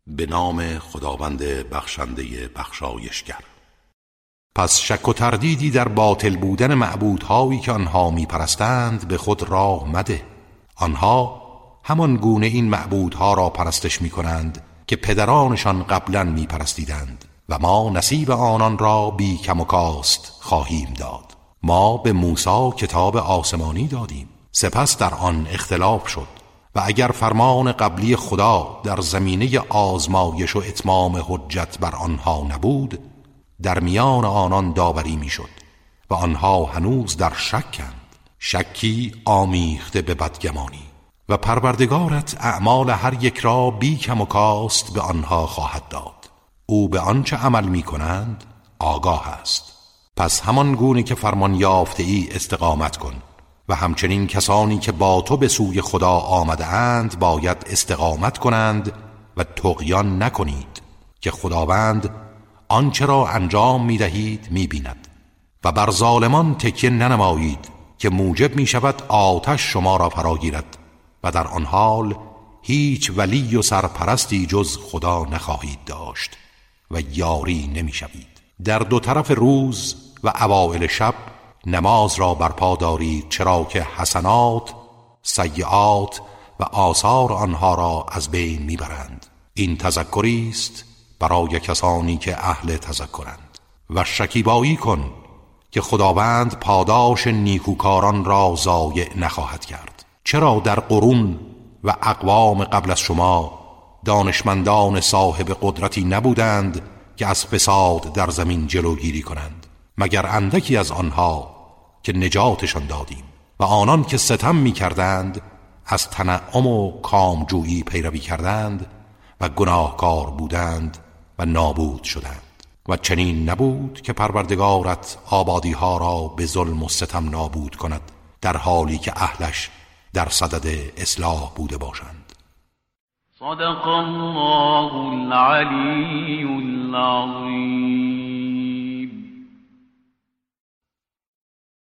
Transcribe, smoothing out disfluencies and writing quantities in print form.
به نام خداوند بخشنده بخشایشگر. پس شک و تردیدی در باطل بودن معبودهایی که آنها میپرستند به خود راه مده. آنها همان گونه این معبودها را پرستش میکنند که پدرانشان قبلا میپرستیدند و ما نصیب آنان را بی کم و کاست خواهیم داد. ما به موسی کتاب آسمانی دادیم، سپس در آن اختلاف شد و اگر فرمان قبلی خدا در زمینه آزمایش و اتمام حجت بر آنها نبود، در میان آنان داوری میشد و آنها هنوز در شکند، شکی آمیخته به بدگمانی. و پروردگارت اعمال هر یک را بی کم و کاست به آنها خواهد داد. او به آنچه عمل می کنند آگاه است. پس همان گونه که فرمان یافته ای استقامت کن و همچنین کسانی که با تو به سوی خدا آمده اند باید استقامت کنند و طغیان نکنید که خداوند آنچه را انجام می دهید می بیند. و بر ظالمان تکیه ننمایید که موجب می شود آتش شما را فراگیرد و در آن حال هیچ ولی و سرپرستی جز خدا نخواهید داشت و یاری نمی شوید. در دو طرف روز و اوائل شب نماز را برپا دارید، چرا که حسنات سیئات و آثار آنها را از بین میبرند. این تذکری است برای کسانی که اهل تذکرند. و شکیبایی کن که خداوند پاداش نیکوکاران را ضایع نخواهد کرد. چرا در قرون و اقوام قبل از شما دانشمندان صاحب قدرتی نبودند که از فساد در زمین جلوگیری کنند، مگر اندکی از آنها که نجاتشان دادیم و آنان که ستم می کردند از تنعم و کامجویی پیروی کردند و گناهکار بودند و نابود شدند. و چنین نبود که پروردگارت آبادی ها را به ظلم و ستم نابود کند در حالی که اهلش در صدد اصلاح بوده باشند. صدق الله العلی العظیم.